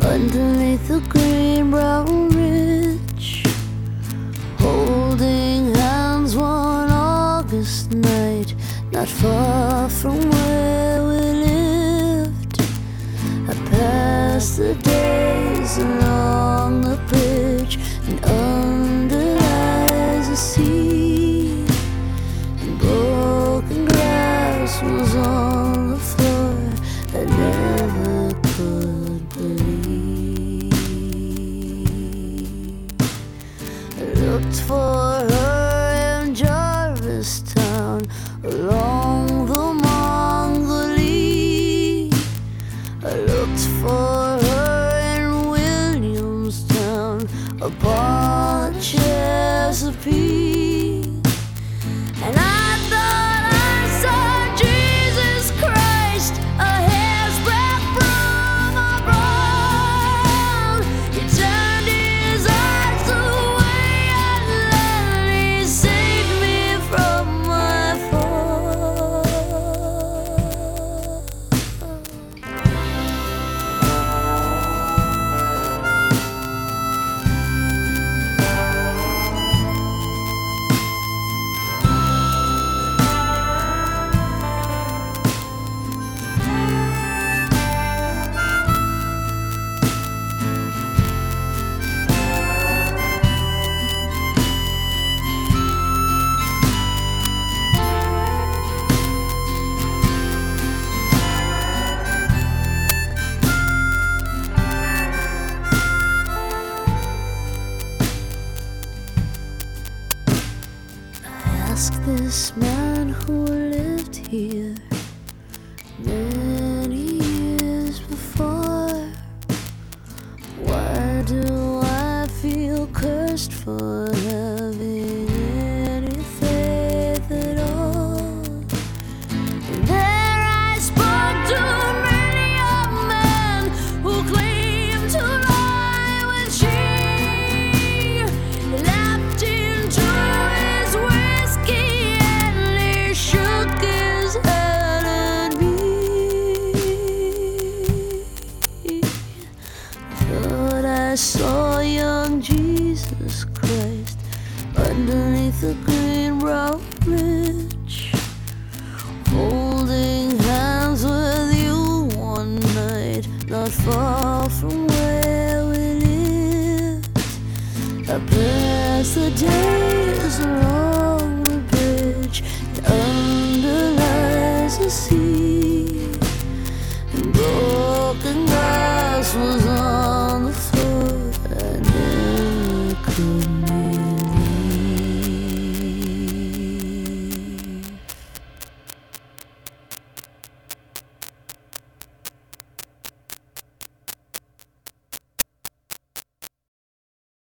underneath the green brown ridge, holding hands one August night, not far from where we lived. I passed the days along the bridge, and under lies the sea, and broken glass was on the floor. I never could believe. I looked for her in Jarvistown, along the Mongolese. I looked for her in Williamstown, upon the Chesapeake, and I thought I saw Jesus Christ a hair's breadth from abroad. He turned his eyes away and then he saved me from my fall. Ask this man who lived here many years before, why do I feel cursed for having any faith at all? And there I spoke to many a man who claimed to lie when she lapped into his whiskey and he shook his head at me. Thought I saw young Jesus Christ underneath the green brown ridge, holding hands with you one night, not far from